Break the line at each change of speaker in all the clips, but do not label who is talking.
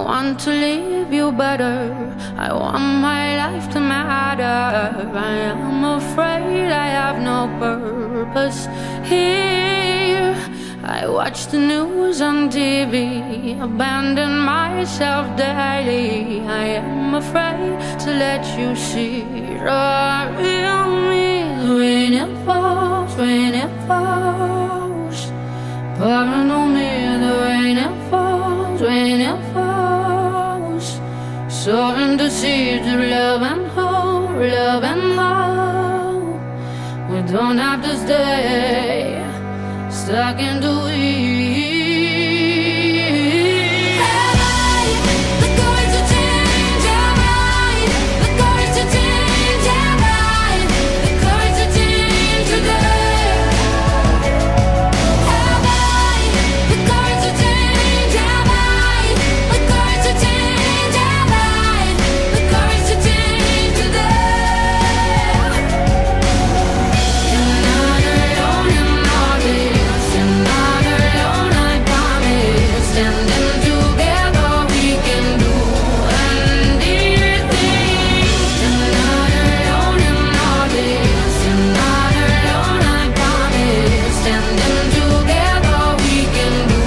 want to leave you better. I want my life to matter. I am afraid I have no purpose here. I watch the news on TV, abandon myself daily. I am afraid to let you see the real me. When it falls, when it falls, pouring on me. The rain it falls, when it falls, sowing the seeds of love and hope, love and hope. We don't have to stay stuck in the weeds. Have I the courage to change? Have I the courage to change? Have I the courage to change today? Have I the courage to change? Have I the courage to change? Have I the courage to change today? You're not alone in all this. You're not alone, I promise. Standing together we can do anything. You're not alone in all this. You're not alone, I promise. Standing together we can do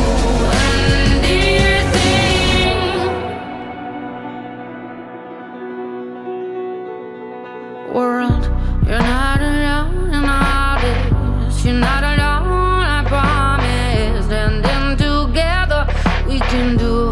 anything. World, you're not alone in all this. You're not alone, I promise. Standing together, we can do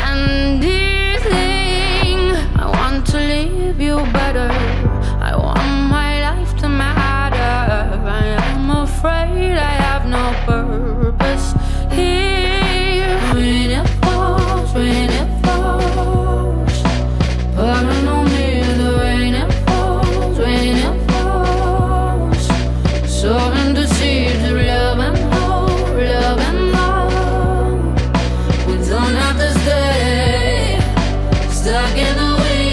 anything. I want to leave you better. I want my life to matter. I am afraid I have no purpose here. When it falls, when it falls, pouring on me. The rain it falls, when it falls, sowing the seeds of love and hope, love and hope. We don't have to stay stuck in the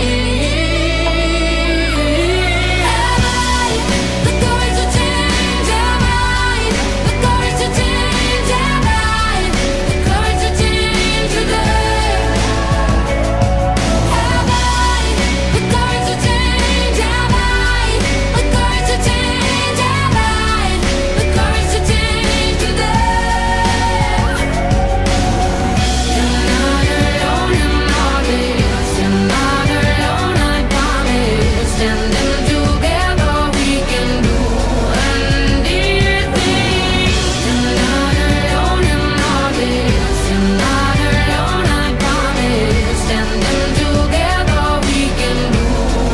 weeds. Have I the courage to change? Have I the courage to change? Have I the courage to change today? Have I the courage to change? Have I the courage to change? Have I the courage to change today? You're not alone in all this. You're not alone, I promise. Standing together we can do anything. You're not alone in all this. You're not alone, I promise. Standing together we can do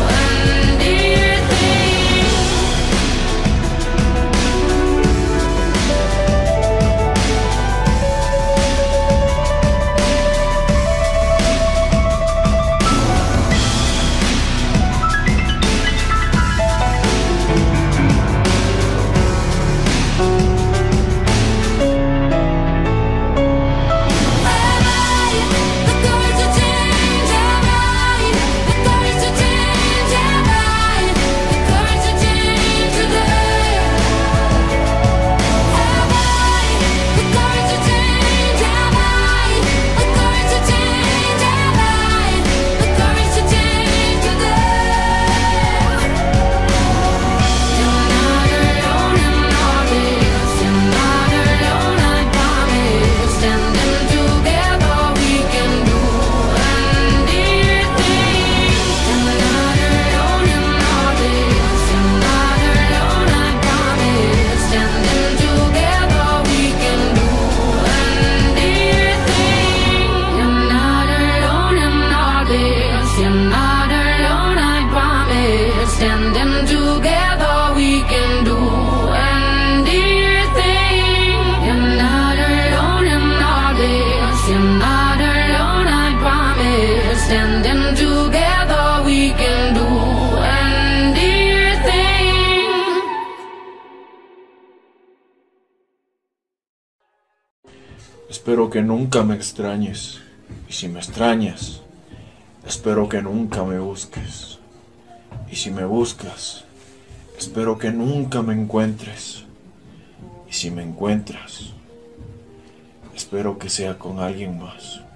anything. Have I the courage to change? Have I the courage to change? Have I the courage to change today? Have I the courage to change? Have I the courage to change? Have I the courage to change today? You're not alone in all this. You're not alone, I promise. Standing together we can do anything. You're not alone in all this. You're not alone, I promise. Standing together we can do anything. You're not alone in all this. You're not alone, I promise. Standing together we can do anything. You're not alone in all this. You're not alone, I promise. Standing together we can do anything.
Espero que nunca me extrañes. Y si me extrañas, espero que nunca me busques. Y si me buscas, espero que nunca me encuentres. Y si me encuentras, espero que sea con alguien más.